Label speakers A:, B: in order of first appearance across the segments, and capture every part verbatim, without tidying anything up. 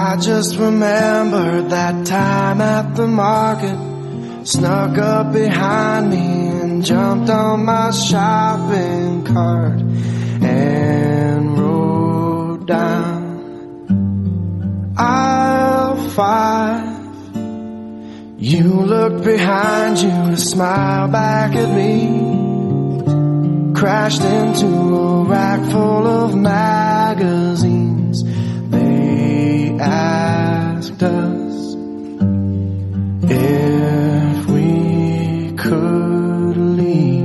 A: I just remembered that time at the market. Snuck up behind me and jumped on my shopping cart and rode down aisle five. You looked behind you to smile back at me. Crashed into a rack full of magazines. They asked us if we could leave.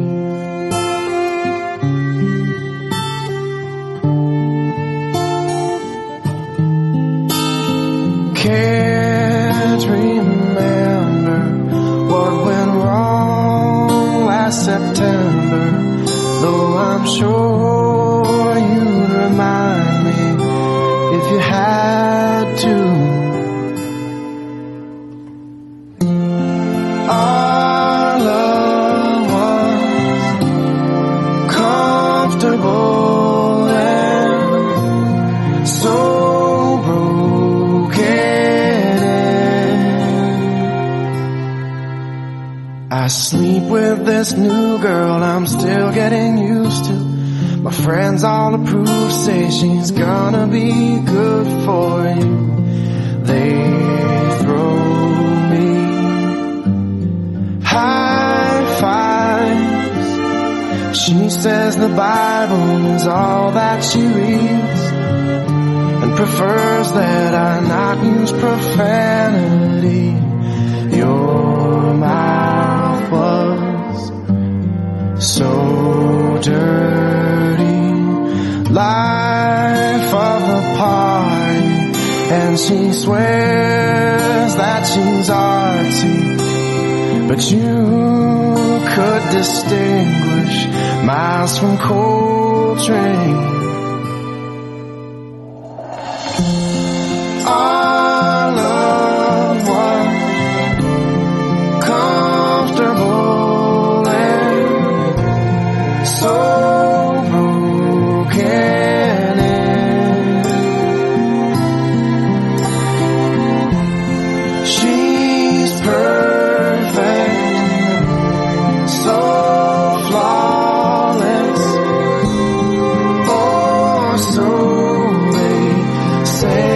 A: Can't remember what went wrong last September, though I'm sure you'd remind me if you had to. Our love was comfortable and so broken. I sleep with this new girl I'm still getting used to. My friends all approve, say she's gonna be good for you. They throw me high fives. She says the Bible is all that she reads and prefers that I not use profanity. Your mouth was so dirty, life of the party, and she swears that she's artsy, but you could distinguish miles from Coltrane. Our love was comfortable and so broken. She's perfect, so flawless, or so they say.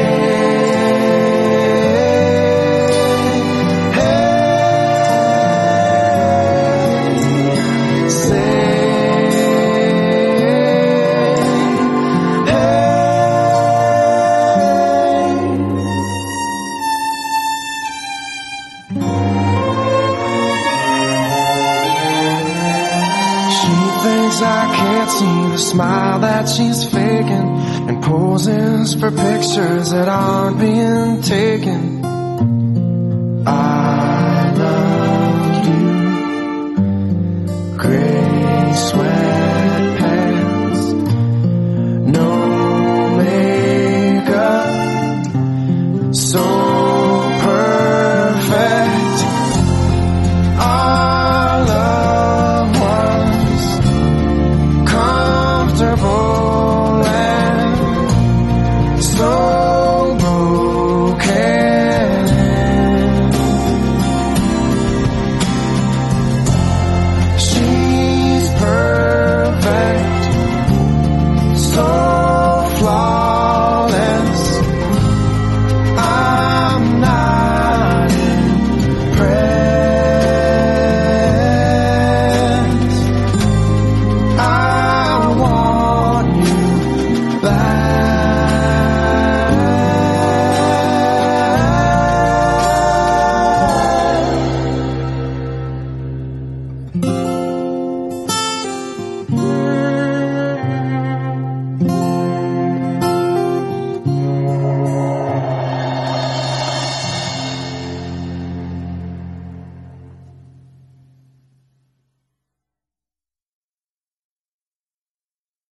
A: I can't see the smile that she's faking and poses for pictures that aren't being taken. I loved you, gray sweat.